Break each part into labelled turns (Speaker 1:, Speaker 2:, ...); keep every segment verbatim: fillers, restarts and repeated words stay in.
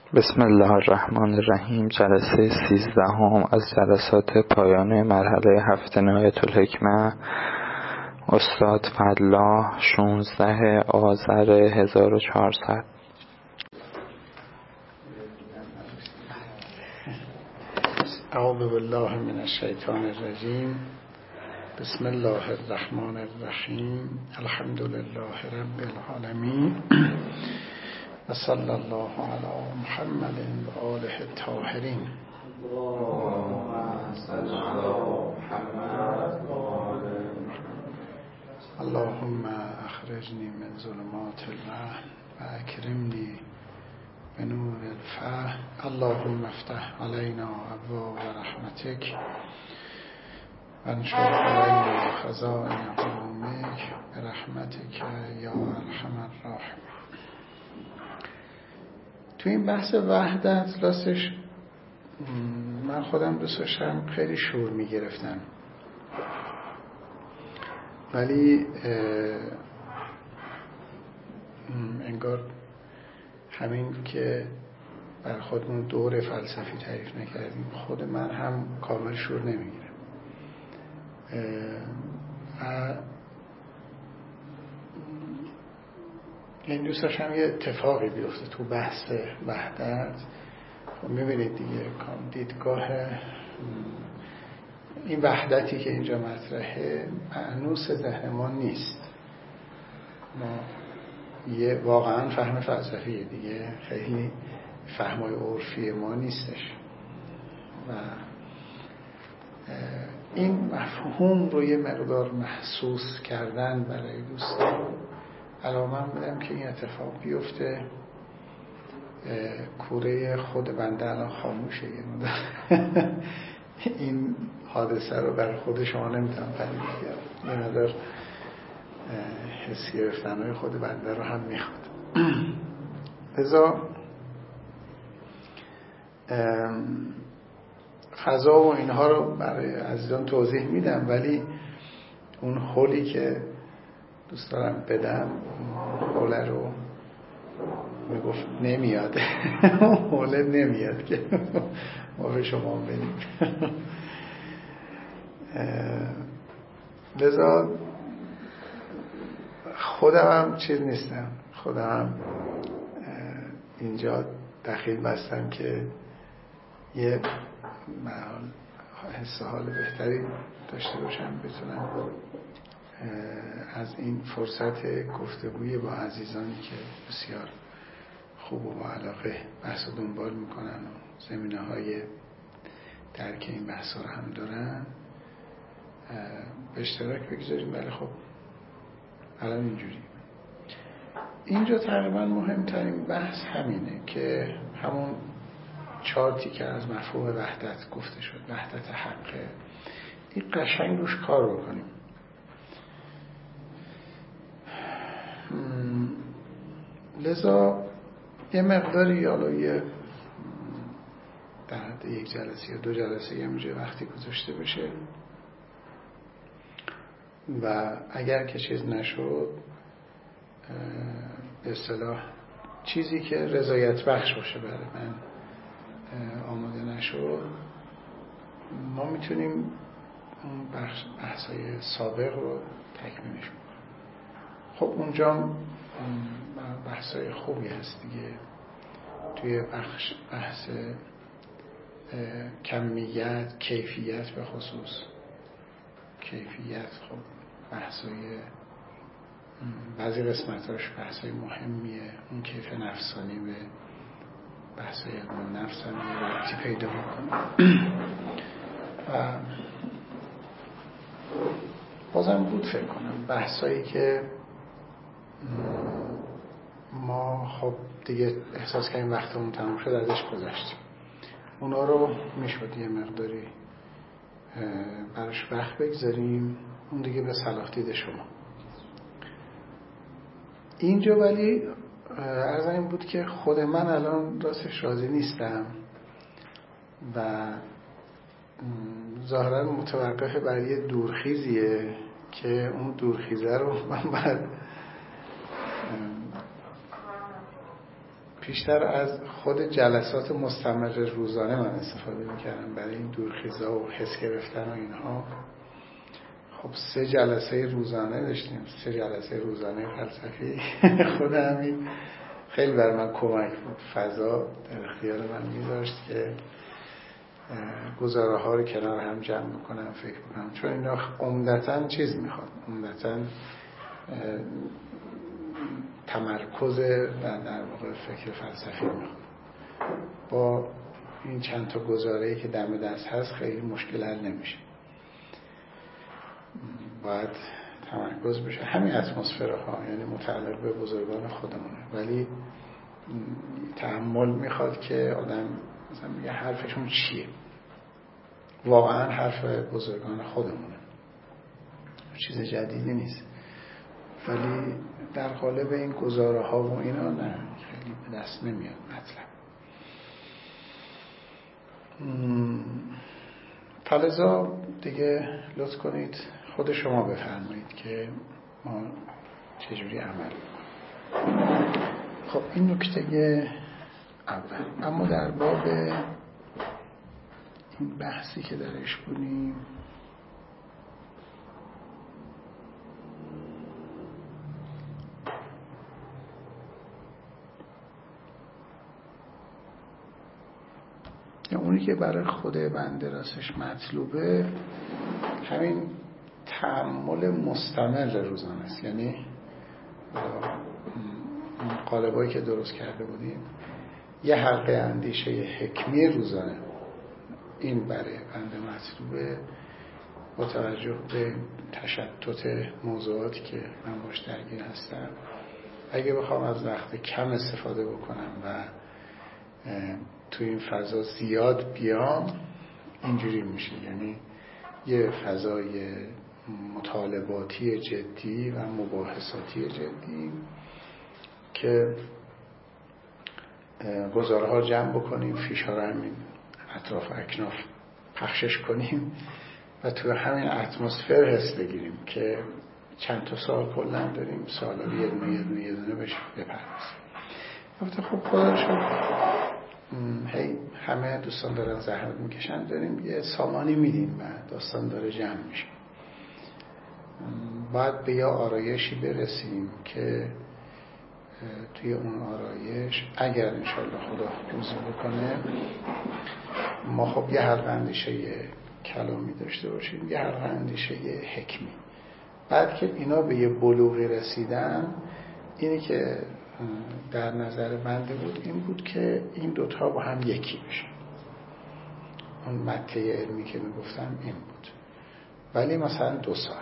Speaker 1: بسم الله الرحمن الرحیم. جلسه سیزدهم از جلسات پایان مرحله هفت نهایت الحکمه. استاد فلاح، شانزده آذر هزار و چهارصد.
Speaker 2: اعوذ بالله من الشیطان الرجیم. بسم الله الرحمن الرحیم. الحمد لله رب العالمین و صلی الله علی محمد و آله الطاهرین. اللهم اخرجنی من ظلمات الوهم و اکرمنی بنور الفهم. اللهم افتح علینا ابواب رحمتک و انشر علینا خزائن علومک برحمتک یا ارحم الراحمین. تو این بحث وحدت راستش من خودم دوست داشتم خیلی شور می گرفتم، ولی انگار همین که بر خودمون دور فلسفی تعریف نکردیم، خود من هم کامل شور نمیگیرم و این دوست داشتم یه اتفاقی بیفته تو بحث وحدت. خب میبینید دیگه دیدگاه این وحدتی که اینجا مطرحه مأنوس ذهن ما نیست. ما یه واقعا فهم فلسفیه دیگه، خیلی فهمای عرفی ما نیستش و این مفهوم رو یه مقدار محسوس کردن برای دوستان علامه بدم که این اتفاق بیفته. کوره خود بنده الان خاموشه، یه مقدار این حادثه رو برای خود شما نمیتونم پدید بیارم، یه مقدار حس گرفتنهای خود بنده رو هم میخواد. لذا فضا و اینها رو برای عزیزان توضیح میدم، ولی اون حولی که دوست دارم بدم حول رو میگفت نمیاد حوله نمیاد که ما به شما بدیم. لذا خودم هم چیز نیستم، خودم هم اینجا دخیل بستم که یه حس حال بهتری داشته باشم، بتونم از این فرصت گفتگوی با عزیزانی که بسیار خوب و با علاقه بحث رو دنبال میکنن و زمینه های درک این بحث رو هم دارن به اشتراک بگذاریم. ولی خب الان اینجوری اینجا تقریبا مهمترین بحث همینه که همون چارتی که از مفهوم وحدت گفته شد، وحدت حقه، این قشنگ روش کار بکنیم. لذا یه مقداری حالا یه در حد یک جلسه یا دو جلسه یه مجه وقتی گذاشته بشه و اگر که چیز نشد به اصطلاح چیزی که رضایت بخش باشه برای من آماده نشد، ما میتونیم اون بخش بحثای سابق رو تکمیلش کنیم. خب اونجا بحثای خوبی هست دیگه. توی بخش بحث کمیت، کیفیت، به خصوص کیفیت خب بحثای بعضی قسمتاش بحثای مهمیه. اون کیف نفسانی به بحثای علم نفس هم یه ربطی پیدا میکنه و بازم بود فکر کنم بحثایی که ما خب دیگه احساس کردیم وقتمون تموم شد ازش گذشتیم، اونا رو میشد یه مقداری براش وقت بگذاریم. اون دیگه به صلاح دید شما. اینجا ولی عرض این بود که خود من الان راستش راضی نیستم و ظاهرا متوقف بر یه دورخیزیه که اون دورخیزه رو من باید پیشتر از خود جلسات مستمر روزانه من استفاده میکردم برای این دورخیزا و حس گرفتن و اینها. خب سه جلسه روزانه داشتیم، سه جلسه روزانه فلسفی. خود همین خیلی بر من کمک بود. فضا در اختیار من میذاشت که گزاره ها رو کنار هم جمع بکنم، فکر بکنم، چون اینا عمدتاً چیز میخواد، عمدتاً تمرکز در, در واقع فکر فلسفی میخواد. با این چند تا گزاره‌ای که دم دست هست خیلی مشکل حل نمیشه، باید تمرکز بشه. همین اتمسفرها یعنی متعلق به بزرگان خودمونه، ولی تأمل میخواد که آدم مثلا میگه حرفشون چیه، واقعا حرف بزرگان خودمونه، چیز جدیدی نیست. ولی در قالب این گزاره ها و اینا نه، خیلی به دست نمیاد مطلب. فلزا دیگه لطف کنید خود شما بفرمایید که ما چجوری عمل کنیم. خب این نکته اول. اما در باب این بحثی که درش بودیم، اونی که برای خود بنده راستش مطلوبه همین تأمل مستمر روزانه است. یعنی قالبایی که درست کرده بودیم، یه حلقه اندیشه حکمی روزانه، این برای بنده مطلوبه با توجه به تشتت موضوعاتی که من باش درگیر هستم. اگه بخوام از وقت کم استفاده بکنم و تو این فضا زیاد بیام، اینجوری میشه. یعنی یه فضای مطالباتی جدی و مباحثاتی جدی که گزاره ها جمع بکنیم، فیش ها رو همین اطراف اکناف پخشش کنیم و تو همین اتمسفر حس بگیریم که چند تا سال کلن داریم، سالا یه دونه یه دونه یه دونه بهش بپردازیم. البته خب خدا رو شکر هی همه دوستان دارن زحمت میکشن، داریم یه سامانی میدیم و داستان داره جمع میشه. باید به یه آرایشی برسیم که توی اون آرایش اگر انشالله خدا روزی بکنه ما خب یه حلقه اندیشه کلامی داشته باشیم، یه حلقه اندیشه حکمی. بعد که اینا به یه بلوغی رسیدن، اینی که در نظر بنده بود این بود که این دوتا با هم یکی بشن. اون مته علمی که میگفتم این بود، ولی مثلا دو ساعت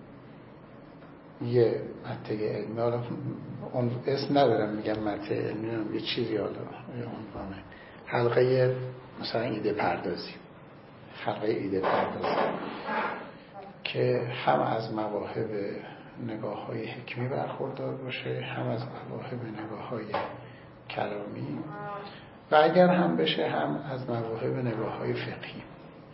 Speaker 2: یه مته علمی، حالا اون اسم ندارم میگم مته علمی، یه چیزی حالا یه عنوانه، حلقه مثلا ایده پردازی، حلقه ایده پردازی که هم از مواهب نگاه های حکمی برخوردار باشه، هم از مواهب نگاه های کلامی و اگر هم بشه هم از مواهب نگاه های فقهی.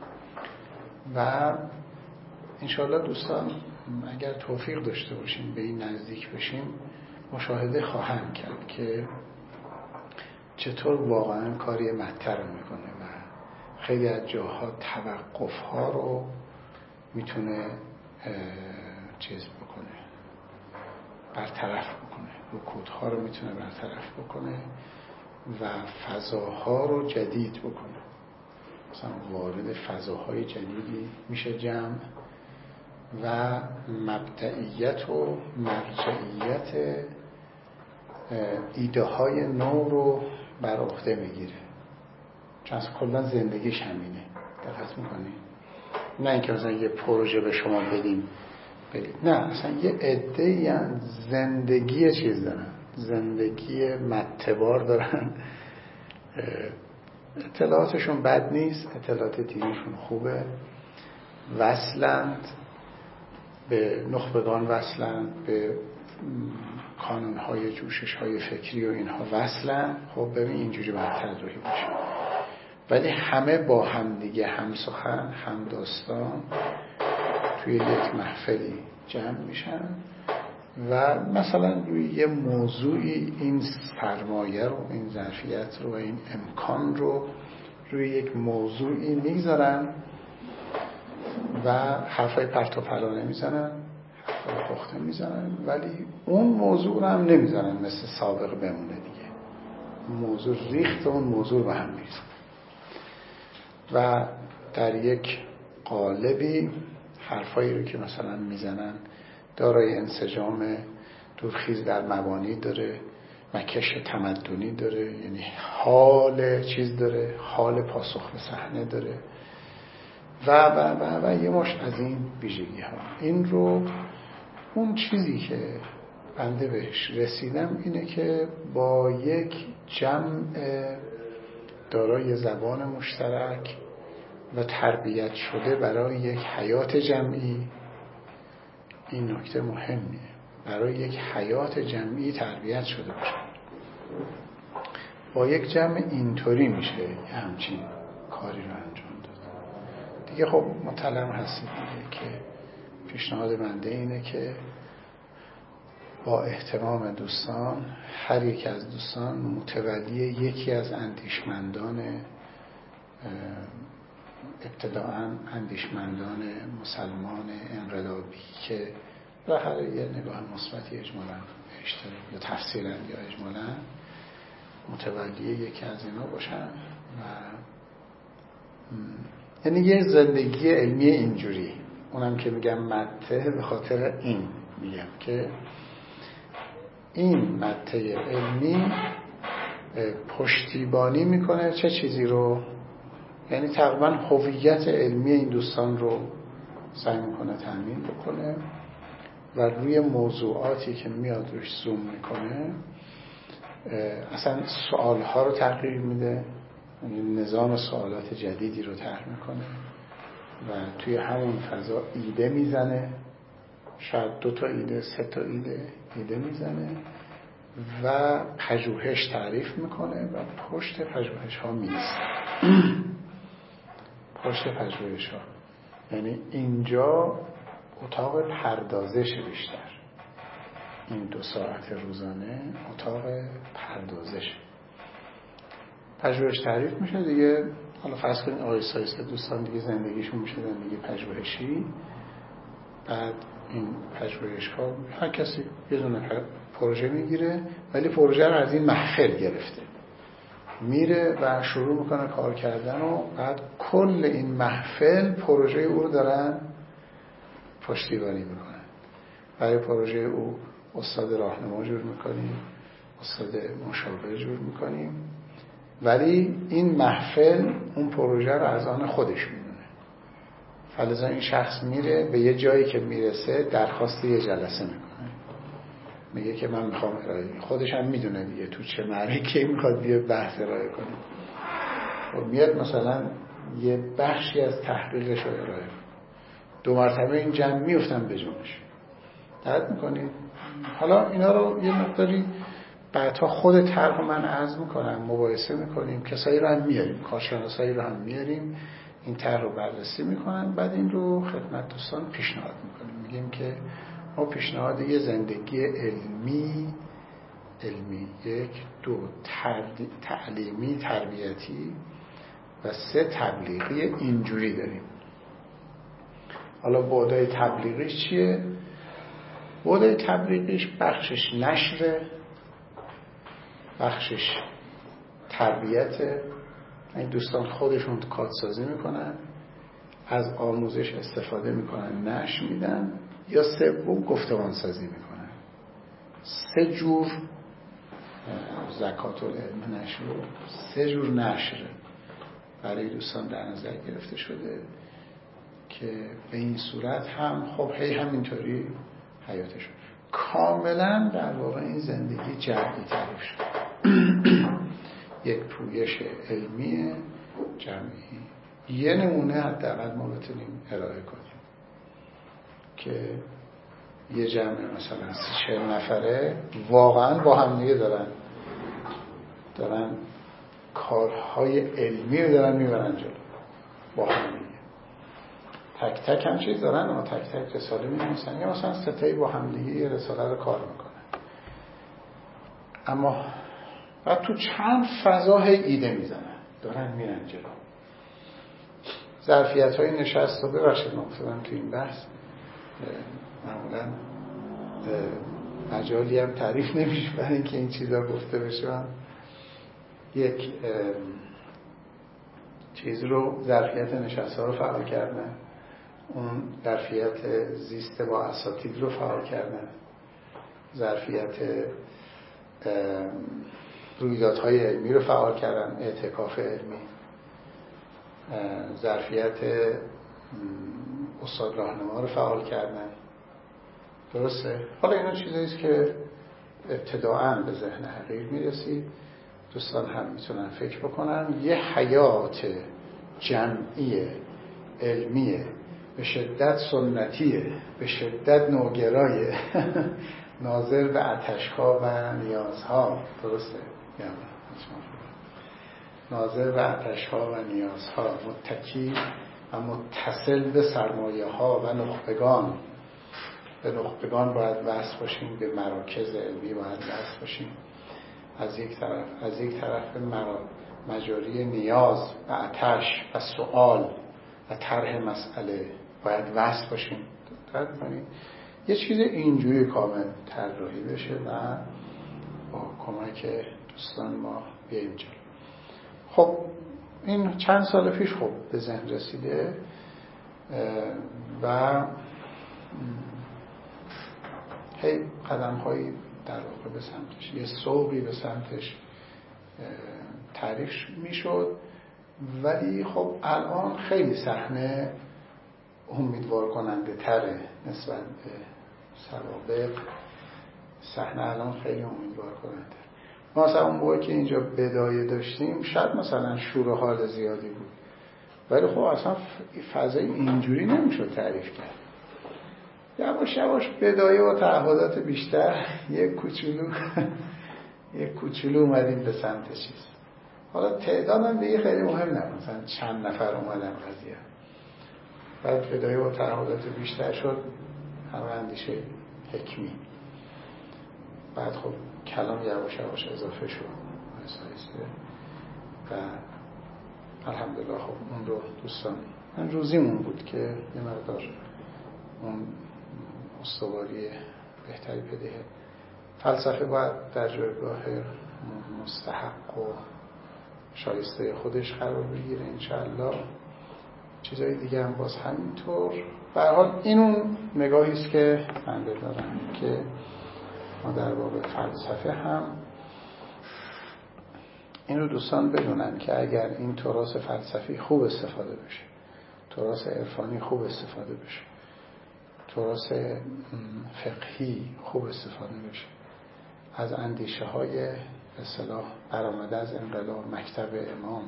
Speaker 2: و انشاءالله دوستان اگر توفیق داشته باشیم به این نزدیک بشیم، مشاهده خواهم کرد که چطور واقعا کاری مطر میکنه و خیلی از جاها توقف ها رو میتونه چیز بکنه، برطرف بکنه، رکودها رو میتونه برطرف بکنه و فضاها رو جدید بکنه. مثلا وارد فضاهای جدیدی میشه جمع و مبدئیت و مرجعیت ایده های نو رو بر عهده میگیره، چون اصلا کلا زندگیش همینه. دقت میکنی؟ نه اینکه مثلا یه پروژه به شما بدیم برید، نه، اصلا یه عده‌ای ان زندگی چیز دارن، زندگی متبار دارن، اطلاعاتشون بد نیست، اطلاعات دینشون خوبه، وصلند به نخبگان، وصلند به کانونهای جوشش‌های فکری و اینها وصلند. خب ببین اینجوری باید طراحی بشه، ولی همه با هم دیگه هم سخن هم داستان توی یک محفلی جمع میشن و مثلا روی یه موضوعی این سرمایه رو، این ظرفیت رو و این امکان رو روی یک موضوعی میذارن و حرفای پرت و پلا نمیزنن، حرفای پخته میزنن، ولی اون موضوع رو هم نمیزنن مثل سابق بمونه دیگه. موضوع ریخت اون موضوع به هم میریزن و در یک قالبی حرفایی رو که مثلا میزنن دارای انسجام دورخیز در مبانی داره، مکش تمدنی داره، یعنی حال چیز داره، حال پاسخ به صحنه داره و و و و یه مش از این ویژگی ها. این رو اون چیزی که بنده بهش رسیدم اینه که با یک جمع دارای زبان مشترک و تربیت شده برای یک حیات جمعی، این نکته مهمیه، برای یک حیات جمعی تربیت شده باشه. با یک جمع اینطوری میشه همچین کاری رو انجام داد دیگه. خب مطلع هستید دیگه که پیشنهاد بنده اینه که با احترام دوستان هر یک از دوستان متولی یکی از اندیشمندان، ابتداعاً اندیشمندان مسلمان انقلابی که بالاخره یه نگاه مثبتی اجمالاً بهش داره یا تفصیلاً یا اجمالاً متولی یکی از اینا باشن و یعنی یه زندگی علمی اینجوری، اونم که میگم مته به خاطر این میگم که این مته علمی پشتیبانی میکنه چه چیزی رو، یعنی تقریبا هویت علمی این دوستان رو سعی میکنه تامین بکنه و روی موضوعاتی که میاد روش زوم میکنه اصلا سوالها رو تغییر میده، یعنی نظام سوالات جدیدی رو طرح میکنه و توی همون فضا ایده میزنه، شاید دو تا ایده، سه تا ایده ایده میزنه و پژوهش تعریف میکنه و پشت پژوهش ها میایسته. پشت پژوهش ها یعنی اینجا اتاق پردازش بیشتر، این دو ساعت روزانه اتاق پردازش، پژوهش تعریف میشه دیگه. حالا فرض کنید آیسته آیسته دوستان دیگه زندگیشون میشه زندگی پژوهشی. بعد این پژوهش ها هر کسی یه دونه پروژه میگیره، ولی پروژه رو از این محفل گرفته میره و شروع میکنه کار کردن و بعد کل این محفل پروژه او رو دارن پشتیبانی میکنن. برای پروژه او استاد راهنما جور میکنیم، استاد مشاور جور میکنیم، ولی این محفل اون پروژه رو از آن خودش میدونه. فلذا این شخص میره به یه جایی که میرسه درخواست یه جلسه میکنه، میگه که من میخوام ارائه، خودش هم میدونه دیگه تو چه معرکه‌ای میخواد بیاد بحث ارائه کنه و میاد مثلا یه بخشی از تحقیقش رو ارائه کنه. دو مرتبه این جمع میفتن به جونش. دقت میکنید؟ حالا اینا رو یه مقداری بعدها خود طرح من عرض میکنم، مباحثه میکنیم، کسایی رو هم میاریم، کارشناسایی رو هم میاریم، این طرح رو بررسی میکنن، بعد این رو خدمت دوستان پیشنهاد میکنیم. میگیم که ما پیشنهاد یه زندگی علمی علمی یک، دو تعلیمی تربیتی و سه تبلیغی اینجوری داریم. حالا بعدای تبلیغیش چیه؟ بعدای تبلیغیش بخشش نشره، بخشش تربیته، این دوستان خودشون کادسازی میکنن، از آموزش استفاده میکنن، نشر میدن، یا سوم گفتمان سازی میکنن. سه جور زکات العلم نشر، سه جور نشر برای دوستان در نظر گرفته شده که به این صورت هم خب هی همینطوری حیاتشون کاملا در واقع این زندگی جمعی تعریف شد. یک پویش علمی جمعی. یه نمونه حداقل ما بتونیم ارائه کنیم که یه جمع مثلا سی چهل نفره واقعا با هم دیگه دارن دارن کارهای علمی رو دارن میبرن جلو با هم دیگه. تک تک هم چیز دارن اما تک تک رساله می‌نویسن یا مثلا ستایی با همدیگه یه رساله رو کار میکنن، اما بعد تو چند فضا هی ایده میزنن دارن میرن جلو. ظرفیت های نشست رو ببخشید ما افتادم تو این بحث، معمولا مجالی هم تعریف نمیشه برای اینکه این چیزا گفته بشه. من یک چیز رو ظرفیت نشست ها رو فعال کردن، اون ظرفیت زیست با اساتید رو فعال کردن، ظرفیت رویدادهای علمی رو فعال کردن، اعتکاف علمی، ظرفیت استاد راهنما رو فعال کردن. درسته؟ حالا اینا چیزاییست که ابتداعاً به ذهن حقیر میرسید، دوستان هم میتونن فکر بکنن. یه حیات جمعی علمیه به شدت سنتیه، به شدت نوگرایه ناظر به آتش‌ها و نیازها. درسته؟ یعنی ناظر به آتش‌ها و نیازها، متکی و متصل به سرمایه ها و نخبگان. به نخبگان باید وصل باشیم، به مراکز علمی باید وصل باشیم. از یک طرف از یک طرف به مجاری نیاز و آتش و سؤال و طرح مسئله باید وصل باشیم. درک کنید یه چیز اینجوری کامل طراحی بشه و با کمک دوستان ما بیایم جلو. خب این چند سال پیش خب به ذهن رسیده و هی قدم هایی در واقع به سمتش، یه سوقی به سمتش تعریف میشد، ولی خب الان خیلی صحنه امیدوار کننده تره نسبت به سوابق. صحنه الان خیلی امیدوار کننده. ما مثلا اون موقع که اینجا بدایه داشتیم شاید مثلا شور و حال زیادی بود، ولی خب اصلا فضای اینجوری نمیشد تعریف کرد. یواش یواش بدایه و تعهدات بیشتر، یک کوچولو یک کوچولو اومدیم به سمت چیز. حالا تعدادم دیگه خیلی مهم نه، مثلا چند نفر اومدن قضیه، بعد بدایه و تعهدات بیشتر شد، همه اندیشه حکمی، بعد خب کلام یواش یواش اضافه شد و الحمدلله خب اون رو دوستان من روزیمون بود که یه مقدار اون استواری بهتری بده. فلسفه باید در جایگاه مستحق و شایسته خودش قرار بگیره انشاءالله. چیزای دیگه هم باز همینطور. به هر حال این اون نگاهی است که من دارم که ما در باب فلسفه هم این رو دوستان بدونن که اگر این تراث فلسفی خوب استفاده بشه، تراث عرفانی خوب استفاده بشه، تراث فقهی خوب استفاده بشه، از اندیشه های به اصطلاح برآمده از انقلاب، مکتب امام،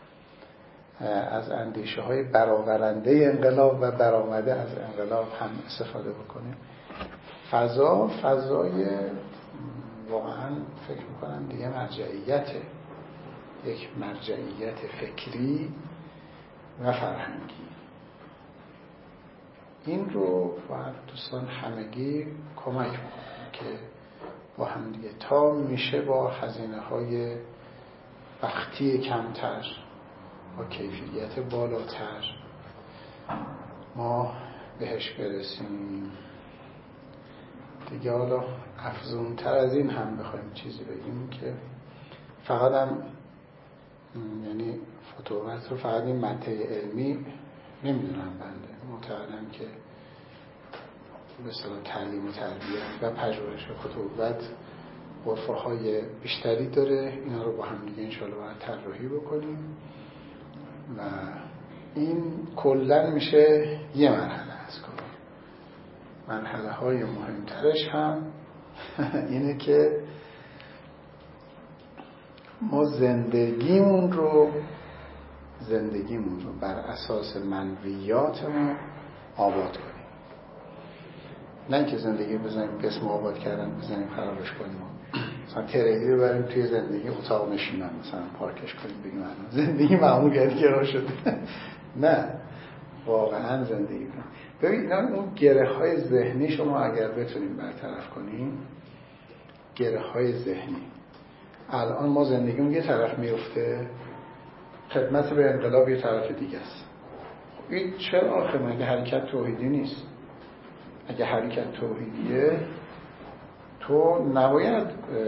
Speaker 2: از اندیشه های برآورنده انقلاب و برآمده از انقلاب هم استفاده بکنیم، فضا فضای واقعا فکر میکنم دیگه مرجعیته، یک مرجعیت فکری و فرهنگی. این رو باید دوستان همگی کمک بکنیم که با هم دیگه تا میشه با هزینه های وقتی کمتر، با کیفیت بالاتر ما بهش برسیم. دیگه حالا افزونتر از این هم بخوایم چیزی بگیم که فقط هم یعنی فتوحات رو فقط این مته علمی نمیدونم بنده معتقدم که به اصطلاح تعلیم و تربیت و پژوهش فتوحات غرفه های بیشتری داره. اینا رو با هم دیگه انشاءالله باید طراحی بکنیم و این کلا میشه یه مرحله از کار. مرحله های مهمترش هم اینه که ما زندگیمون رو زندگیمون رو بر اساس منویاتمون آباد کنیم، نه اینکه زندگی بزنیم به اسم آباد کردن بزنیم خرابش کنیم، مثلا تریلی رو بریم توی زندگی اتاق نشینم مثلا پارکش کنیم بگیم زندگی معمولیت گرا شده. نه، واقعا زندگی کنیم. ببین اینا اون گره های ذهنی شما اگر بتونیم برطرف کنیم، گره های ذهنی. الان ما زندگیمون یه طرف میفته، خدمت به انقلاب یه طرف دیگه است. این چرا آخه مگه حرکت توحیدی نیست؟ اگه حرکت توحیدیه تو نباید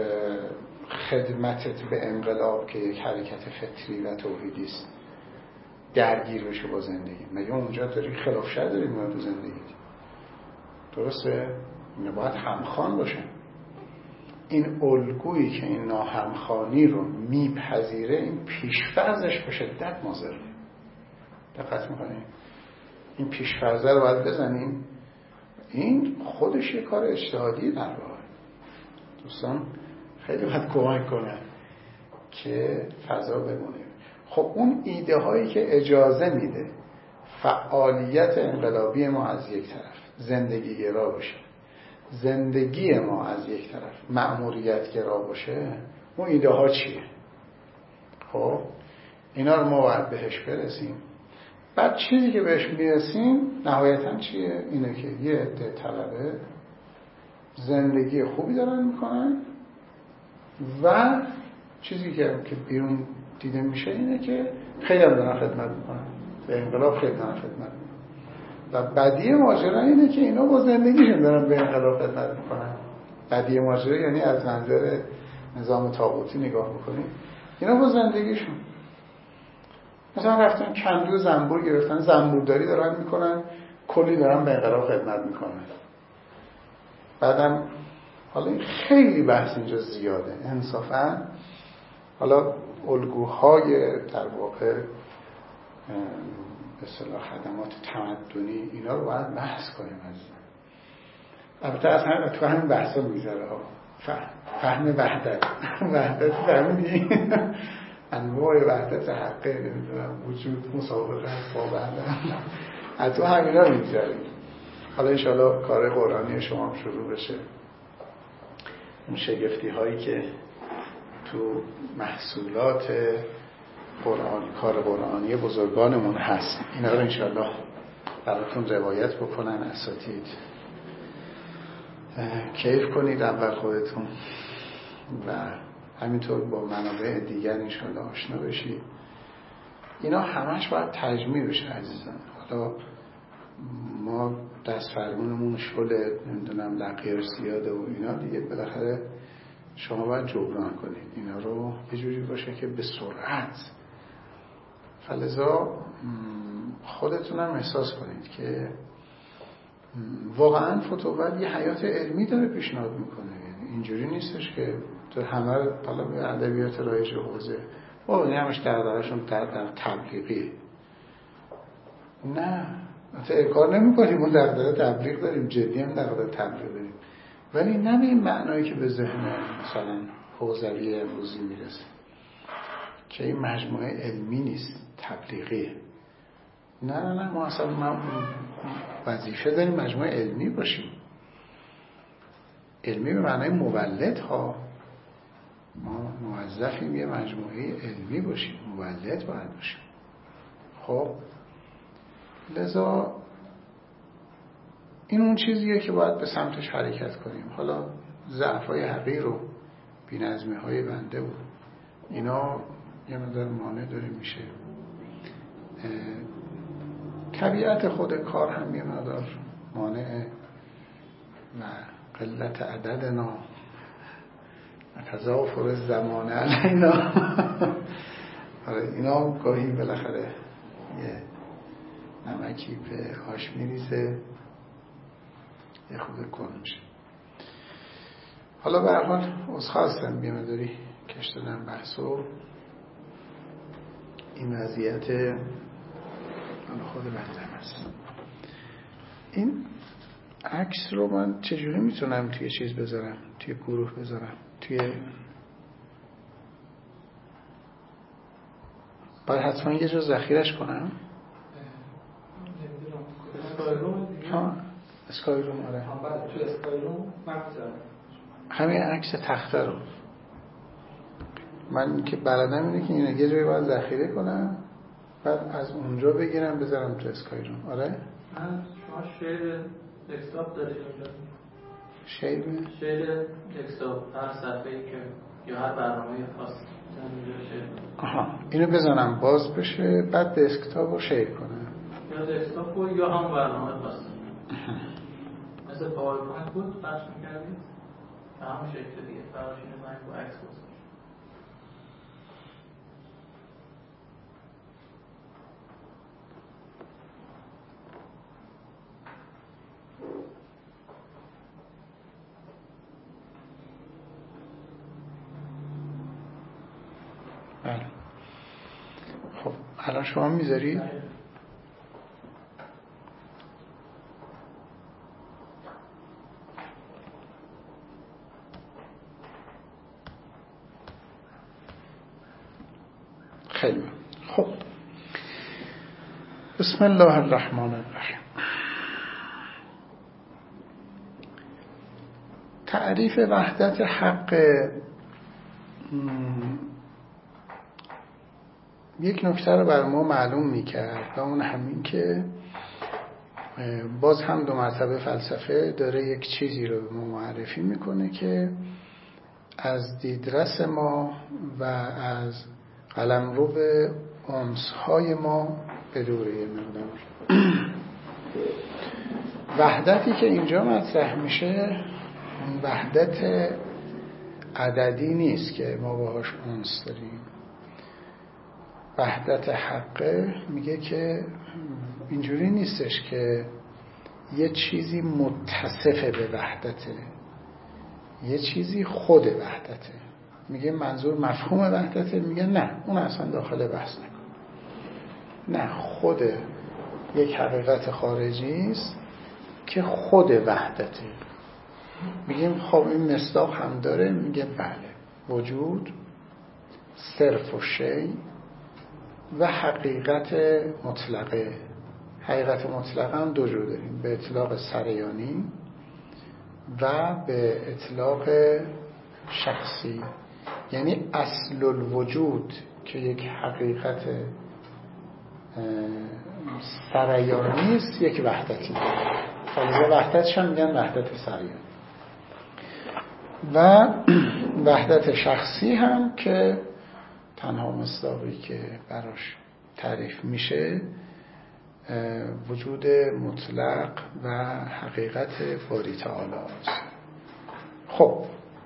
Speaker 2: خدمتت به انقلاب که یک حرکت فطری و توحیدی است درگیر بشه با زندگی. مگه اونجا داری خلاف شر داری میاد تو زندگی؟ درسته؟ اینا باید همخوان باشن. این الگویی که این ناهمخوانی رو میپذیره، این پیشفرضش به شدت مضره. دقت میکنیم این پیشفرضه رو باید بزنیم. این خودش یه کار اجتهادی در واقع. دوستان خیلی باید کمک کنن که فضا بمونه. خب اون ایده هایی که اجازه میده فعالیت انقلابی ما از یک طرف زندگی گرا باشه، زندگی ما از یک طرف مأموریت گرا باشه، اون ایده ها چیه؟ خب اینا رو ما باید بهش برسیم. بعد چیزی که بهش میرسیم نهایتاً چیه؟ اینه که یه عده طلبه زندگی خوبی دارن میکنن و چیزی که بیرون دیده میشه اینه که خیلی هم دارن خدمت میکنن، به انقلاب خیلی دارن خدمت میکنن. و بدیه ماجرا اینه که اینا با زندگیشون دارن به انقلاب خدمت میکنن. بدیه ماجرا یعنی از منظر نظام طاغوتی نگاه بکنیم، اینا با زندگیشون مثلا رفتن کندو زنبور گرفتن، زنبورداری دارن میکنن، کلی دارن به انقلاب خدمت میکنن. بعدم حالا این خیلی بحث اینجا زیاده انصافا. حالا الگوهای در واقع به اصطلاح خدمات تمدنی اینا رو باید بحث کنیم عزیزان. البته از هم تو همین بحثا میذاره ها. فهم وحدت وحدت فهمیدی؟ انواع وحدت حقه، نمیدونم وجود مسابقه است با وحدت، از تو همینا میذاره. حالا انشاءالله کار قرآنی شما هم شروع بشه. اون شگفتی هایی که تو محصولات قرآن، کار قرآنی بزرگانمون هست، اینا رو انشاءالله براتون روایت بکنن اساتید. کیف کنید اول خودتون و همینطور با منابع دیگر انشاءالله آشنا بشید. اینا همش باید تجمیع بشه عزیزان. حالا ما دست فرمونمون شله نمیدونم لقیاش زیاده و اینا دیگه، بالاخره شما باید جبران کنید اینا رو یه جوری باشه که به سرعت. فلذا خودتونم احساس کنید که واقعا فتووت یه حیات علمی داره پیشنهاد میکنه. یعنی اینجوری نیستش که تو همه حالا به ادبیات رایج حوزه واقعا همش دردارشون در در تبلیغی. نه مثلا کار نمی کنیم، ما در داره تبلیغ داریم، جدی هم در داره تبلیغ داریم، ولی نه به این معنایی که به ذهن مثلا حوزوی امروزی میرسه که این مجموعه علمی نیست، تبلیغیه. نه نه نه ما اصلا ما وظیفه داریم مجموعه علمی باشیم. علمی به معنای مولد ها. ما موظفیم یه مجموعه علمی باشیم، مولد باید باشیم. خب لذا این اون چیزیه که باید به سمتش حرکت کنیم. حالا ضعف‌های حقیر و بی‌نظمی‌های بنده بود اینا یه مقدار مانع داره میشه. طبیعت خود کار هم یه مقدار مانع و قلت عددنا تضافر زمان علینا. اینا گاهی بالاخره یه نمکی به آش میریزه، یه خود کن میشه. حالا به هر حال عذرخواهی هستم بیمه داری کش دادن بحثو. این وضعیت حالا خود بندم هست. این عکس رو من چجوری میتونم توی چیز بذارم، توی گروه بذارم، توی باید حتما یه جا ذخیرش کنم. ها اسکای روم. آره تو اسکای روم من میذارم همین عکس تخته رو. من که بلدم اینه که اینو یه جایی باید ذخیره کنم بعد از اونجا بگیرم بذارم تو اسکایرون. آره؟
Speaker 3: من شما شیر دسکتاپ دارید اونجا؟
Speaker 2: شیر؟
Speaker 3: شیر دسکتاپ هر صفحه‌ای که یا هر برنامه خاص اونجا شیر.
Speaker 2: آها اینو بزنم باز بشه بعد دسکتاپ رو شیر کنم
Speaker 3: یا دسکتاپ رو یا هم برنامه خاص مثل پاورپوینت بود پخش می‌کردید به همون شکل دیگه فقط اینو من با عکس گذاشتم.
Speaker 2: بله. خب الان شما میذارید؟ خیلی خب بسم الله الرحمن الرحیم. تعریف وحدت حق یک نکته رو بر ما معلوم میکرد و اون همین که باز هم دو مرتبه فلسفه داره یک چیزی رو به ما معرفی میکنه که از دیدرس ما و از قلمرو انس‌های ما به دوره یه مقدار. وحدتی که اینجا مطرح میشه وحدت عددی نیست که ما باهاش انس داریم. وحدت حقه میگه که اینجوری نیستش که یه چیزی متصف به وحدته، یه چیزی خود وحدته. میگه منظور مفهوم وحدته، میگه نه اون اصلا داخل بحث نکن. نه خود یک حقیقت خارجی است که خود وحدته. میگیم خب این مصداق هم داره، میگه بله وجود صرف و شی و حقیقت مطلقه. حقیقت مطلقه هم دو جور داریم، به اطلاق سریانی و به اطلاق شخصی. یعنی اصل الوجود که یک حقیقت سریانی است یک وحدتی فلزا وحدتش هم میگن وحدت سریانی. و وحدت شخصی هم که تنها مصداقی که براش تعریف میشه وجود مطلق و حقیقت باری تعالی است. خب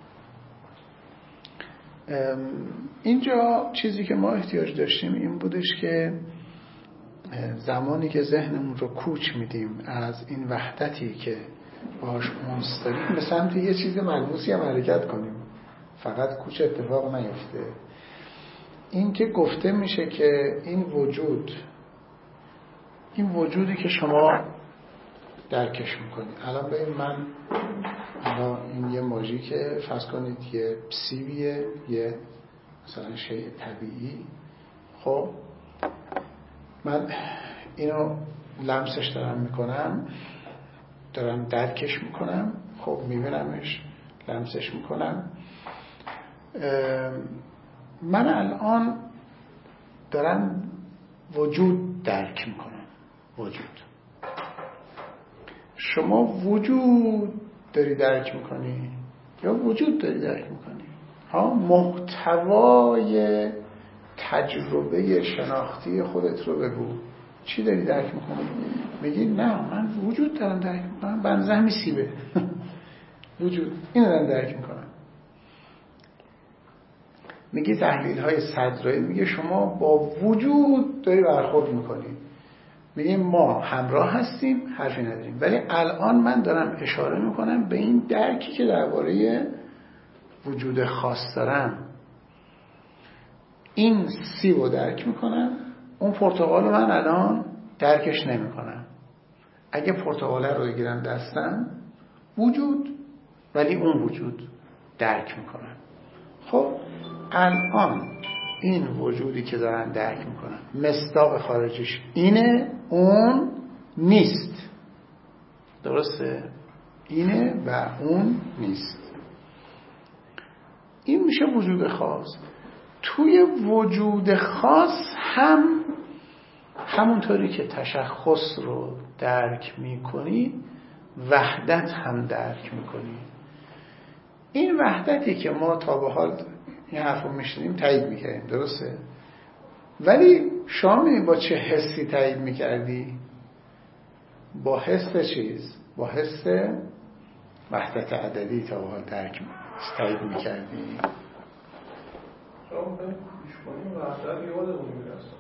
Speaker 2: اینجا چیزی که ما احتیاج داشتیم این بودش که زمانی که ذهنمون رو کوچ میدیم از این وحدتی که باهاش انس داریم به سمت یه چیز ملموسی هم حرکت کنیم، فقط کوچ اتفاق نیفته. این که گفته میشه که این وجود این وجودی که شما درکش میکنید، الان ببین من الان این یه ماژیکه، فرض کنید یه سیبیه، یه مثلا شیء طبیعی، خب من اینو لمسش دارم میکنم، دارم درکش میکنم، خب میبینمش، لمسش میکنم، من الان دارم وجود درک میکنم. وجود شما وجود داری درک میکنی یا وجود داری درک میکنی؟ ها محتوای تجربه شناختی خودت رو بگو، چی داری درک میکنی؟ میگی نه من وجود دارم درک میکنم، بنظر همین سیبه وجود اینو دارم درک میکنم. میگی تحلیل های صدرایی میگه شما با وجود داری برخورد میکنی. میگیم ما همراه هستیم، حرفی نداریم، ولی الان من دارم اشاره میکنم به این درکی که درباره وجود خاص دارم. این سیب رو درک میکنم، اون پرتقال رو من الان درکش نمیکنم. اگه پرتقاله رو بگیرم دستم وجود، ولی اون وجود درک میکنم. خب الان این وجودی که دارن درک میکنن مصداق خارجیش اینه، اون نیست. درسته؟ اینه و اون نیست. این میشه وجود خاص. توی وجود خاص هم همونطوری که تشخص رو درک میکنی وحدت هم درک میکنی. این وحدتی که ما تا به حال این حرف رو میشنیم تایید میکردیم، درسته؟ ولی شما با چه حسی تایید میکردی؟ با حس چیز؟ با حس وحدت عددی تا به حال درک تایید میکردی.
Speaker 4: شما به پیش کنیم وحدت یادمون میرسه.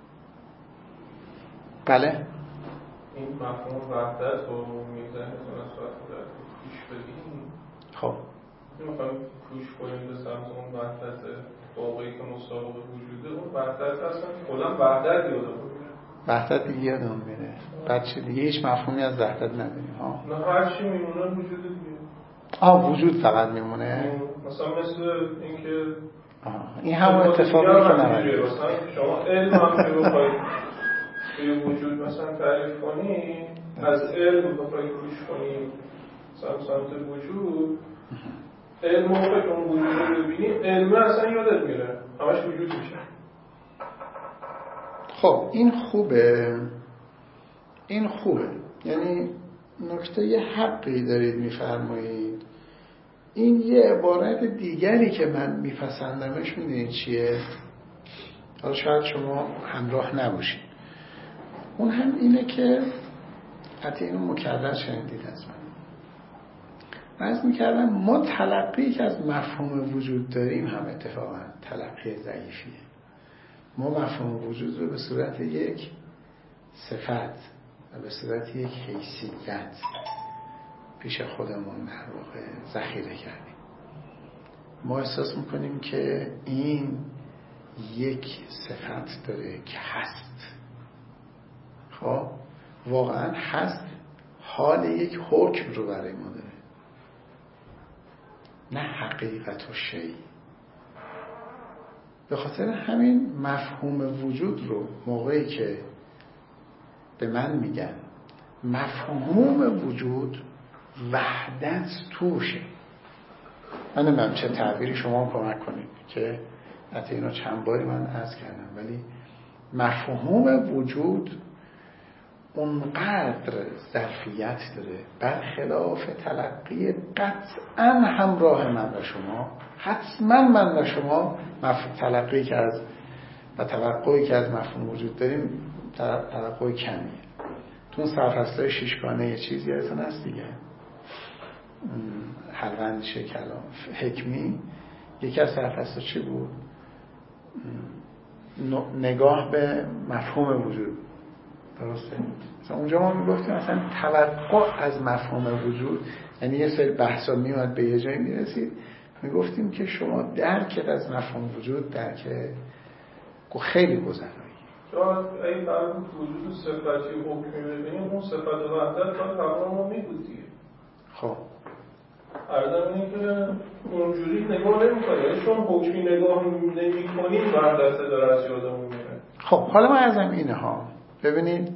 Speaker 2: بله؟
Speaker 4: این مفهوم وحدت رو میزنیتون از وحدت پیش بدیم.
Speaker 2: خب
Speaker 4: میخوایم پیش کنیم به سمت اون وحدت واقعی که مسابق وجوده. اون وحدت هستن کلا وحدت یادمون میره.
Speaker 2: وحدت دیگه یادمون میره. بعد چه دیگه هیچ مفهومی از وحدت نداریم ها.
Speaker 4: نه هر چی میمونه وجود دیگه.
Speaker 2: آه وجود فقط میمونه.
Speaker 4: مثلا مثل اینکه
Speaker 2: این همون اتفاقی که نمیشه.
Speaker 4: مثلا شما علم هم که بخواید توی وجود مثلا تعریف کنی، از علم بخواید پیش کنی مثلا سمت وجود، علم موقع که اون وجود رو ببینی علمه اصلا یادت میره، همش وجود میشه.
Speaker 2: خب این خوبه، این خوبه، یعنی نکته یه حقی دارید میفرمایید. این یه عبارت دیگری که من میپسندمش میدونید چیه؟ حالا شاید شما همراه نباشید. اون هم اینه که حتی اینو مکرر شنیدید از من. من عرض میکردم ما تلقی که از مفهوم وجود داریم هم اتفاقا تلقی ضعیفیه. ما مفهوم وجود رو به صورت یک صفت و به صورت یک حیثیت پیش خودمون در واقع ذخیره کردیم. ما احساس میکنیم که این یک صفت داره که هست. خب واقعا هست، حال یک حکم رو برای ما داره، نه حقیقت و شیء. به خاطر همین مفهوم وجود رو موقعی که به من میگن مفهوم وجود وحدت توشه، من نمیدونم چه تعبیری شما کمک کنید که حتی اینو چند باری من عرض کردم، ولی مفهوم وجود اونقدر ظرفیت داره برخلاف تلقی قطعا همراه من و شما. حتما من و شما مفهوم تلقی که از و توقعی که از مفهوم وجود داریم توقع کمیه. تو سرفصلای شیشگانه یه چیزی یادتون هست دیگه، حلوندش کلام حکمی، یکی از سرفصلا چی بود؟ نگاه به مفهوم وجود، درسته؟ مثلا اونجا ما میگفتیم مثلا توقع از مفهوم وجود، یعنی یه سری بحثا میاد به یه جایی میرسید میگفتیم که شما درکت از مفهوم وجود درک خیلی گذرایی.
Speaker 4: شاید اگه فرق وجود صفتی حکمی ببینیم اون صفت و وحدت باید حقا ما میبود دیگه.
Speaker 2: خب
Speaker 4: عرضم اینه که اونجوری نگاه نمی کنیم، یعنی چون حکمی نگاه نمی کنیم وحدت داره از یادمون میره.
Speaker 2: خب حالا من عرضم اینه ها، ببینید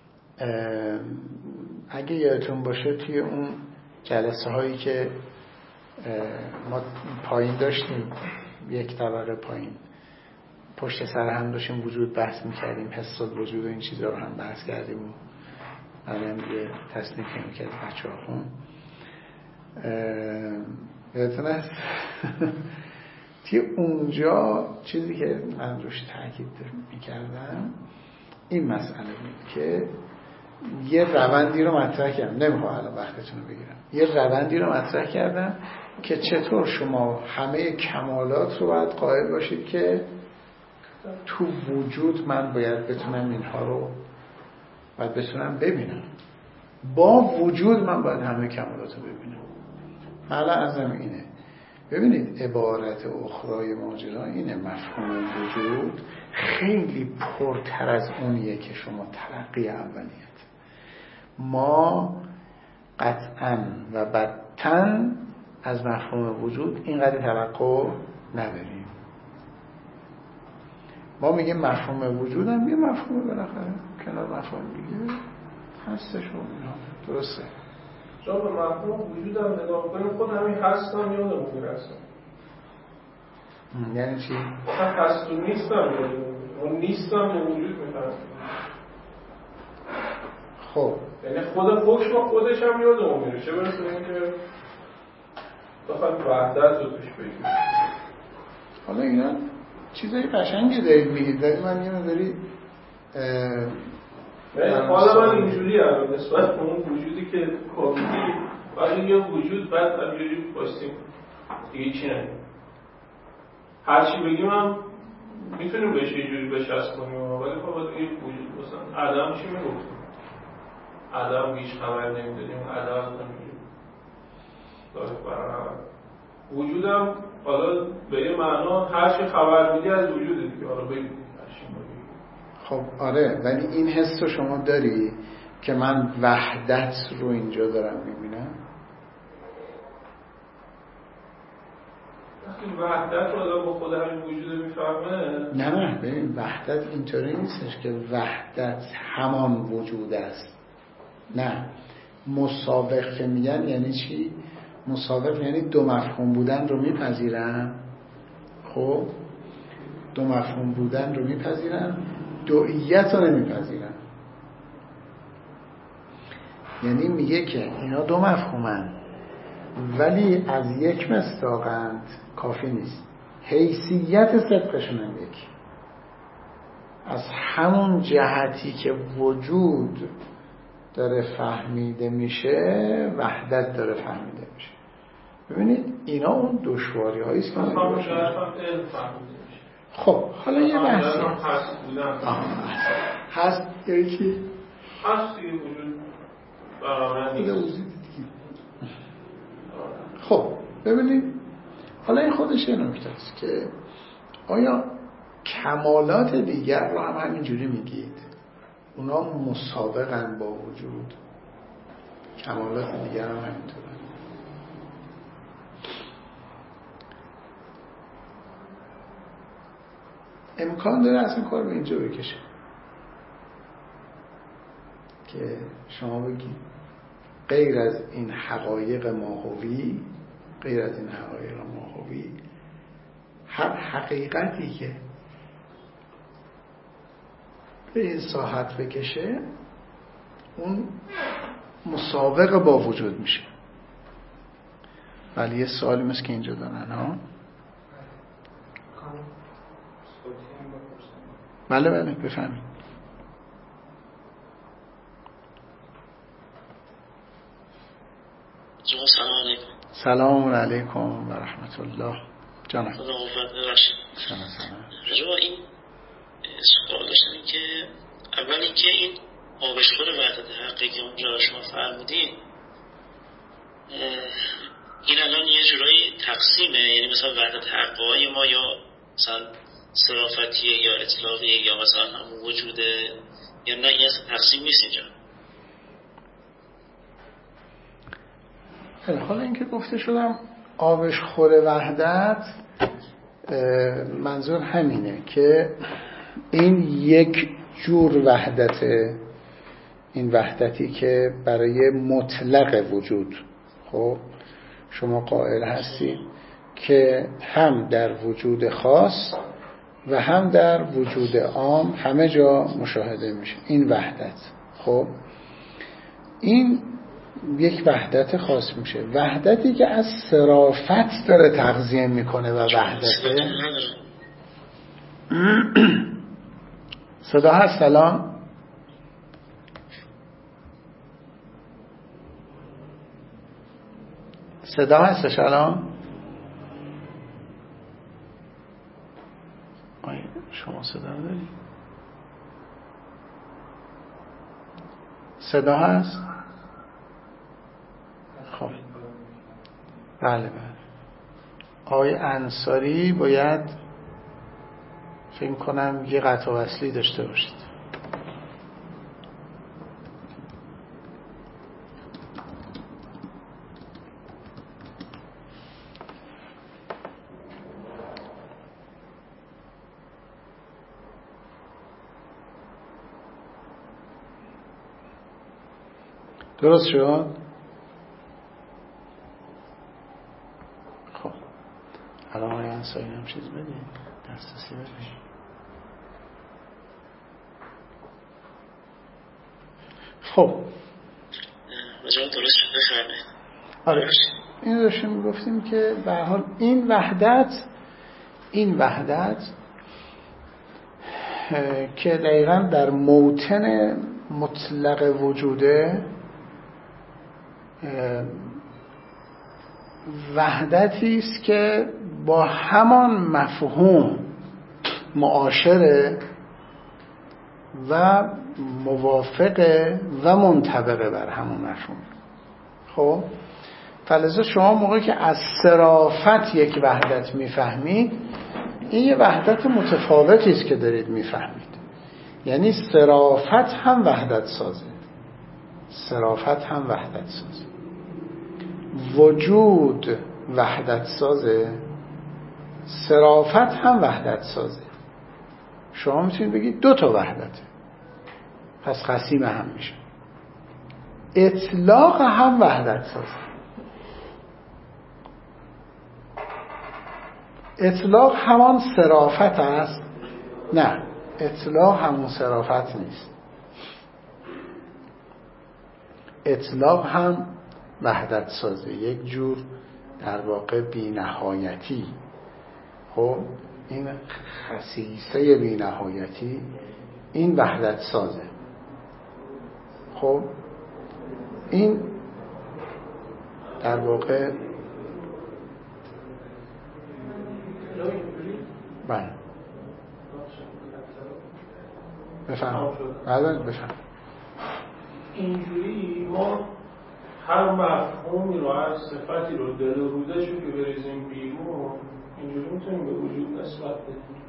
Speaker 2: اگه یادتون باشه توی اون جلسه هایی که ما پایین داشتیم، یک طبقه پایین پشت سر هم داشتیم وجود بحث میکردیم، حس وجود و این چیزا رو هم بحث کردیم و بعدم یه تصنیف میکرد بچه ها خون. یادتون هست توی اونجا چیزی که من روش تاکید میکردم این مسئله بود که یه روندی رو مطرح کردم، نمیخوام الان وقتتون رو بگیرم، یه روندی رو مطرح کردم که چطور شما همه کمالات رو باید قائل باشید که تو وجود من باید بتونم اینها رو باید بتونم ببینم، با وجود من باید همه کمالات رو ببینم. حالا ازم اینه، ببینید عبارت اخرای ماجرا اینه، مفهوم وجود خیلی پرتر از اونیه که شما تلقی اولیت. ما قطعا و بدتاً از مفهوم وجود اینقدر توقع نداریم. ما میگیم مفهوم وجود هم یه مفهوم بالاخره کنار مفهوم دیگه هستش و اینا، درسته؟
Speaker 4: چون به مفهوم وجود هم نگاه کنیم خود همین هست هم یادمون میرسه.
Speaker 2: یعنی چی؟
Speaker 4: هست و نیست هم یادمون، اون نیست هم به وجود میفرسته.
Speaker 2: خب
Speaker 4: یعنی خود حکم خودش هم یادمون میره، چه برسه اینکه بخواید وحدت رو توش بگیم.
Speaker 2: حالا اینا چیزای قشنگی دارید میگید، ولی من یه مداری
Speaker 4: حالا من اینجوری هم نسبت به اون وجودی که کاملی ولی یه وجود بعد همجوری باشیم دیگه چی نگیم، هرچی بگیم هم میتونیم بهش یه جوری بچسبونیم، ولی خب دیگه وجود مثلا عدم چی میگفتیم؟ عدم هیچ خبر نمیدونیم، عدم نمیدونیم داره برای وجودم حالا به یه معنا هر چی خبر میدی از وجوده دیگه، حالا بگیم
Speaker 2: خب آره، ولی این حس رو شما داری که من وحدت رو اینجا دارم میبینم؟
Speaker 4: وقتی وحدت رو آدم با خود همین وجود میفهمه؟
Speaker 2: نه نه ببین وحدت اینطوری نیستش که وحدت همان وجود است. نه، مسابق که میگن یعنی چی؟ مسابق یعنی دو مفهوم بودن رو میپذیرم. خب دو مفهوم بودن رو میپذیرم، دوئیت رو نمیپذیرم. یعنی میگه که اینا دو مفهومن ولی از یک مصداقند، کافی نیست. حیثیت صدقشون هم یکی. از همون جهتی که وجود داره فهمیده میشه وحدت داره فهمیده میشه. ببینید اینا اون دشواری هایی است که خب حالا یه بحثی هست یعنی چی؟
Speaker 4: هست دیگه وجود برامن نیست.
Speaker 2: خب ببینید حالا این خودش یه نکته است که آیا کمالات دیگر رو هم همینجوری میگید اونا مسابقن با وجود؟ کمالات دیگر هم همینطوره. امکان داره از این کار به اینجا بکشه که شما بگید غیر از این حقایق ماهوی، غیر از این حقایق ماهوی هر حقیقتی که به این ساحت بکشه اون مسابق با وجود میشه. ولی یه سوالی مثل که اینجا دارن ها. بله بله بفهمید.
Speaker 5: سلام علیکم.
Speaker 2: سلام علیکم و رحمت الله. جانم.
Speaker 5: خدا قوت ببخشید.
Speaker 2: سلام سلام.
Speaker 5: رجوع این سوال داشتم که اول اینکه این آبشخور وحدت حقی که اونجا شما فرمودین این الان یه جورایی تقسیمه، یعنی مثلا وحدت حقای ما یا مثلا صرافتیه یا اطلاقیه یا مثلا همون وجوده، یا نه این اصلا تقسیم نیست اینجا؟
Speaker 2: حالا اینکه گفته شدم آبشخور وحدت، منظور همینه که این یک جور وحدته، این وحدتی که برای مطلق وجود خب شما قائل هستی که هم در وجود خاص و هم در وجود عام همه جا مشاهده میشه این وحدت. خب این یک وحدت خاص میشه، وحدتی که از صرافت داره تغذیه میکنه و وحدته. صدا هست سلام؟ صدا هستش الان؟ آیا شما صدا داری؟ صدا هست؟ خب بله بله. آقای انصاری باید فکر کنم یه قطع وصلی داشته باشید. درست شد؟ خب الان آقای انصاری هم چیز بدیم دسترسی بدیم. خب
Speaker 5: راجع درست شد بفرمایید.
Speaker 2: آره این داشتیم میگفتیم که به هر حال این وحدت این وحدت که دقیقاً در موطن مطلق وجوده، وحدتی است که با همان مفهوم معاشره و موافقه و منطبقه بر همون مفهوم. خب فلذا شما موقعی که از صرافت یک وحدت میفهمید، این یه وحدت متفاوتی است که دارید میفهمید. یعنی صرافت هم وحدت سازه، صرافت هم وحدت سازه، وجود وحدت سازه، صرافت هم وحدت سازه. شما میتونید بگید دو تا وحدته، پس قسیم هم میشه. اطلاق هم وحدت سازه. اطلاق همان صرافت است؟ نه، اطلاق همون صرافت نیست. اطلاق هم وحدت سازه، یک جور در واقع بی نهایتی. خب این خصیصه بی نهایتی این وحدت سازه. خب این در واقع بله بفهم بعد بفهم
Speaker 4: اینجوری ما هر مفهومی رو، هر صفتی رو، دل و رودش رو که بریزیم بیرون، اینجوری میتونیم به وجود نسبت بدیم.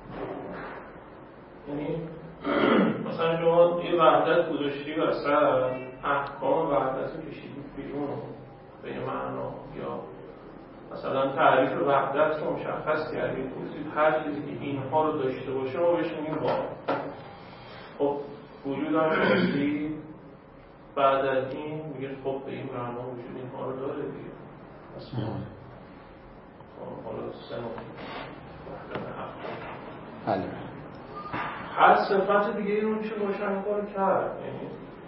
Speaker 4: یعنی مثلا شما یه وحدت گذاشتی وسط، احکام وحدت رو کشیدید بیرون به یه معنا، یا مثلا تعریف وحدت رو مشخص کردید، گفتید هر چیزی که اینها رو داشته باشه ما بهش میگیم واحد. خب وجود هم شماسی بعد از این میگه خب به این معنا وجود اینها رو داره دیگه. اصلا حالا سه
Speaker 2: بله
Speaker 4: هر صفت دیگه اون چه باشه این کار کرد. یعنی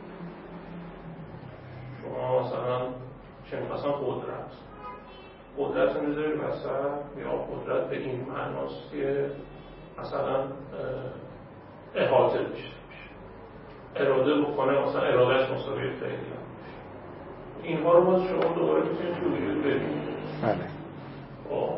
Speaker 4: شما مثلا چه مثلا قدرت قدرت رو میذاری وسط، یا قدرت به این معناست که مثلا احاطه بشه، اراده بکنه، مثلا ارادهش مساوی فعلی هم بشه. اینها رو باز شما دوباره میتونید تو وجود ببینید.
Speaker 2: بله
Speaker 4: خب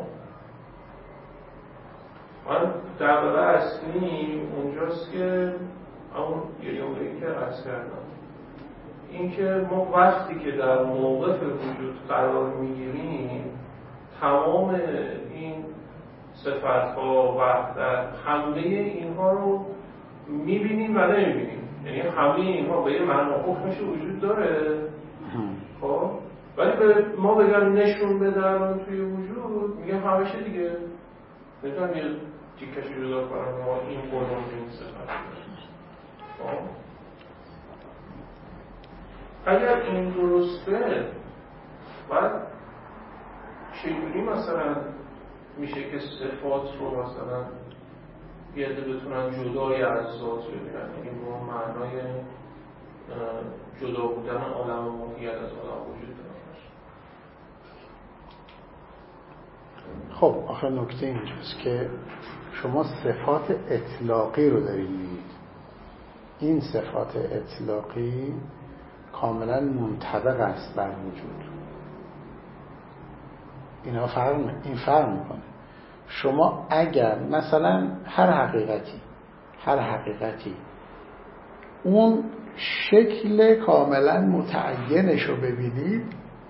Speaker 4: من در واقع اصلی اونجاست که اون یه نمونه‌ای که عرض کردم، این که ما وقتی که در موقف وجود قرار میگیریم، تمام این صفت‌ها، وحدت، همه اینها رو میبینیم و نمیبینیم. یعنی همه اینها به یه معنا حکمش وجود داره، خب ولی به ما بگم نشون بده الان توی وجود، میگم همشه دیگه. نمیتونم یه تیکش جدا کنم ما این قلون این صفت. خب اگر این درسته، بعد چجوری مثلا میشه که صفات رو مثلا یه عده بتونن جدای از ذات ببینن؟ یعنی به اون معنای جدا بودن عالم و موقعیت از عالم وجود داره.
Speaker 2: خب آخه نکته اینجاست که شما صفات اطلاقی رو دارید می‌بینید. این صفات اطلاقی کاملا منطبق است بر وجود. اینا فرق این فرق میکنه. شما اگر مثلا هر حقیقتی هر حقیقتی اون شکل کاملا متعینش رو ببینید،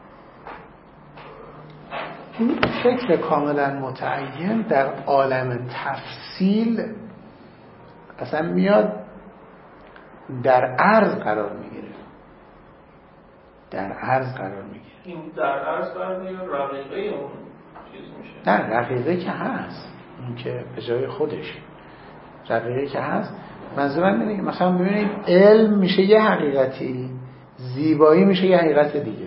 Speaker 2: این شکل کاملا متعین در عالم تفصیل اصلا میاد در عرض قرار میگیره، در عرض قرار میگیره.
Speaker 4: این در عرض قرار میگیره، رقیقه اون چیز میشه.
Speaker 2: نه رقیقه که هست، اون که به جای خودش رقیقه که هست. منظورم اینه که مثلا ببینید علم میشه یه حقیقتی، زیبایی میشه یه حقیقت دیگه.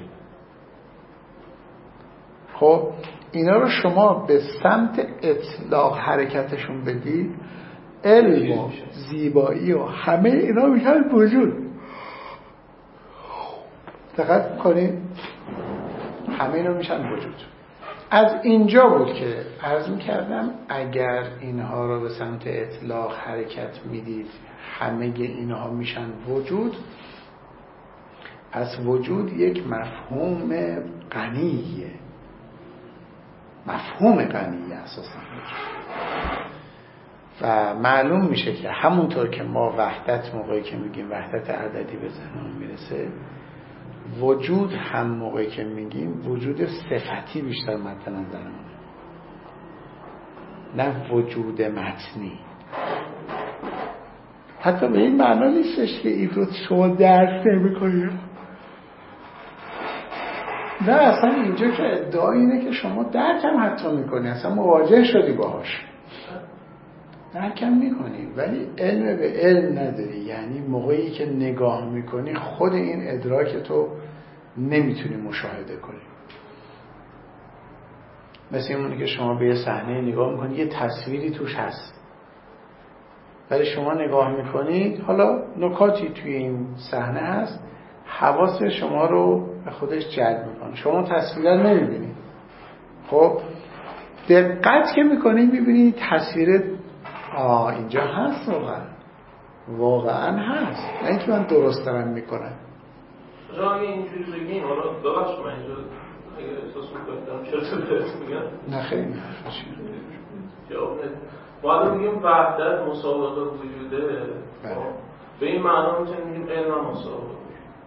Speaker 2: خب اینا رو شما به سمت اطلاق حرکتشون بدید، علم و زیبایی و همه اینا میشن وجود. دقت میکنید همه اینا میشن وجود. از اینجا بود که عرض میکردم اگر اینها رو به سمت اطلاق حرکت میدید همه اینها میشن وجود، پس وجود یک مفهوم غنیه، مفهوم غنیه اساسا. و معلوم میشه که همونطور که ما وحدت موقعی که میگیم وحدت عددی به ذهنمون میرسه، وجود هم موقعی که میگیم وجود صفتی بیشتر مد نظرمونه، نه وجود متنی. حتی به این معنا نیستش که این رو شما درک نمی‌کنید، نه اصلا اینجا که ادعا اینه که شما درک هم حتی میکنی، اصلا مواجه شدی باهاش، درک هم میکنی، ولی علم به علم نداری. یعنی موقعی که نگاه میکنی خود این ادراک تو نمیتونی مشاهده کنی. مثل اینه که شما به یه صحنه نگاه میکنی، یه تصویری توش هست، ولی شما نگاه میکنید حالا نکاتی توی این صحنه هست، حواس شما رو به خودش جلب میکنه، شما تصویر رو نمیبینید. خب دقت که میکنید میبینید تصویر آه اینجا هست، واقعا واقعا هست، نه اینکه من درست دارم میکنم.
Speaker 4: شما اگه اینجوری بگیم، حالا ببخش من اینجا اگه احساس میکنم چرا تو بهت میگم
Speaker 2: نه خیلی
Speaker 4: جواب ندید. ما الان میگیم وحدت مسابقه وجوده، به این معنا میتونیم میگیم علم هم مسابقه وجود.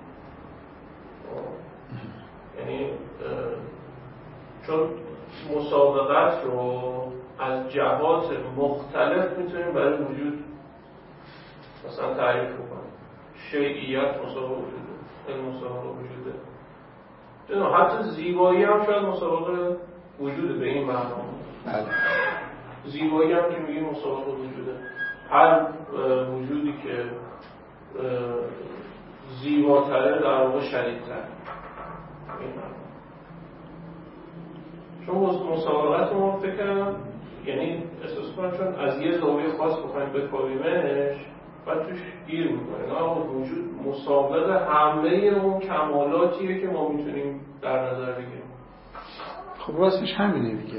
Speaker 4: یعنی چون مسابقت رو از جهات مختلف میتونیم برای وجود مثلا تعریف بکنیم. شیعیت مسابقه وجوده، علم مسابقه وجوده، حتی زیبایی هم شاید مسابقه وجوده به این معنا. زیبایی هم که میگیم مسابقه وجوده، هر وجودی که زیباتره در واقع شدیدتر. چون مسابقت رو فکر کنم یعنی احساس کنم چون از یه زاویه خاص بخوایم بکاویمش بعد توش گیر میکنه. نه وجود مسابقه همه اون کمالاتیه که ما میتونیم در نظر بگیریم.
Speaker 2: خب راستش همینه دیگه.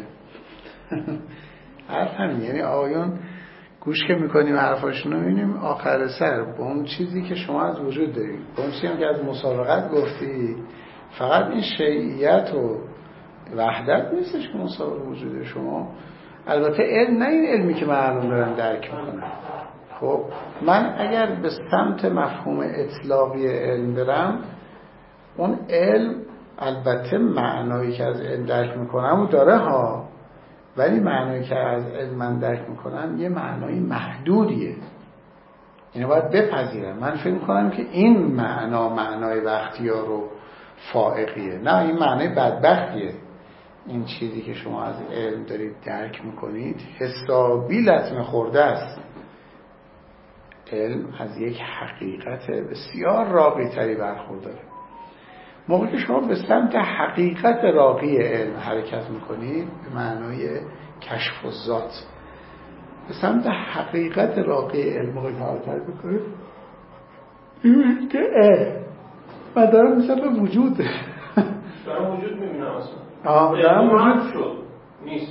Speaker 2: حرف همین، یعنی آقایون گوش که میکنیم حرفاشون رو میبینیم آخر سر با اون چیزی که شما از وجود دارید، با اون چیزی که از مسابقت گفتی، فقط این شیعیت و وحدت نیستش که مسابقه وجود شما. البته علم نه این علمی که معلوم دارم درک میکنم. خب من اگر به سمت مفهوم اطلاقی علم برم، اون علم البته معنایی که از علم درک میکنم و داره ها، ولی معنایی که از علم من درک میکنم یه معنای محدودیه. اینو باید بپذیرم. من فکر میکنم که این معنا معنای بختیار و فائقیه، نه این معنای بدبختیه. این چیزی که شما از علم دارید درک میکنید حسابی لطمه خورده است. علم از یک حقیقت بسیار راقی تری برخورداره. موقعی که شما به سمت حقیقت راقی علم حرکت میکنید به معنای کشف و ذات، به سمت حقیقت راقی علم موقعی حرکت میکنید این که اه من دارم مثل به وجود
Speaker 4: دارم وجود میبینم اصلا
Speaker 2: آه دارم وجود
Speaker 4: شد نیست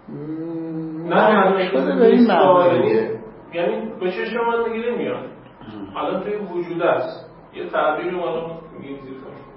Speaker 2: نه شده به این معنی،
Speaker 4: یعنی به چشم من نگیره میاد الان توی وجود است. یه تعبیر رو الان میگیم زیر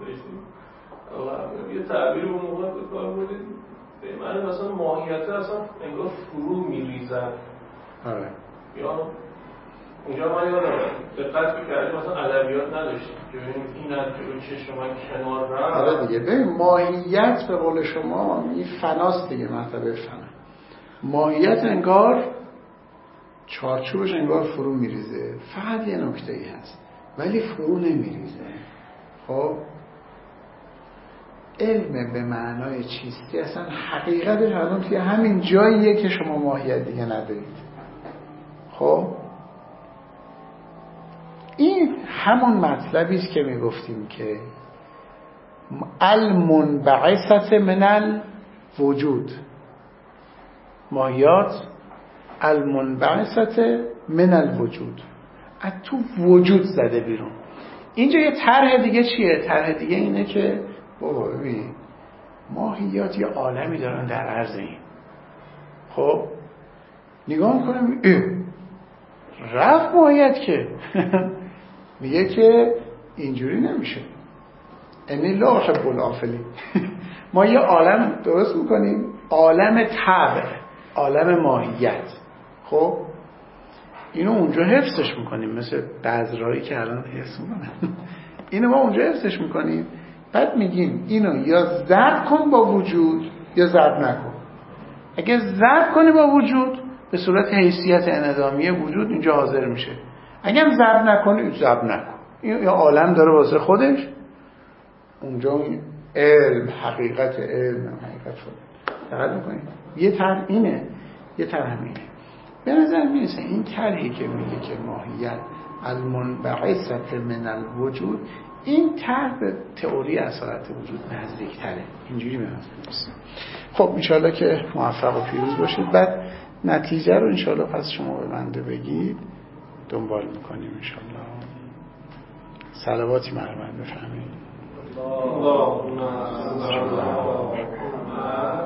Speaker 4: یه تعبیر رو موقع به کار بودید به معنی مثلا ماهیت اصلا انگار فرو میریزد.
Speaker 2: آره
Speaker 4: یا اونجا من یادم دقت میکردیم مثلا ادبیات نداشتیم که ببینیم این از جلو چشم من کنار رفت.
Speaker 2: آره دیگه ببین ماهیت به قول شما این فناست دیگه، مرتبه فنا. ماهیت انگار چارچوبش انگار فرو میریزه، فقط یه نکته ای هست ولی فرو نمیریزه. خب علم به معنای چیستی اصلا حقیقتش الان توی همین جاییه که شما ماهیت دیگه ندارید. خب این همون مطلبی است که میگفتیم که المنبعثت من الوجود، ماهیات المنبعثت من الوجود، از تو وجود زده بیرون. اینجا یه طرح دیگه چیه؟ طرح دیگه اینه که بابا ببین ماهیات یه عالمی دارن در عرض این. خب نگاه میکنم رفت ماهیت که میگه که اینجوری نمیشه، انی لا احب الافلین. ما یه عالم درست میکنیم، عالم طبع، عالم ماهیت. خب اینو اونجا حفظش میکنیم، مثل بذرایی که الان حفظ میکنن. اینو ما اونجا حفظش میکنیم، بعد میگیم اینو یا ضرب کن با وجود یا ضرب نکن. اگه ضرب کنی با وجود به صورت حیثیت انعدامی وجود اینجا حاضر میشه، اگه هم ضرب نکنی ضرب نکن. این یا عالم داره واسه خودش، اونجا علم، حقیقت علم، حقیقت خود دقت میکنید. یه طرح اینه، یه طرح همینه. به نظر میرسه این طرحی که میگه که ماهیت المنبعثة من الوجود، این طرح به تئوری اصالت وجود نزدیکتره. اینجوری به نظر میرسه. خب انشالله که موفق و پیروز باشید. بعد نتیجه رو انشالله پس شما به بنده بگید، دنبال میکنیم انشالله. صلواتی مرمت بفهمید.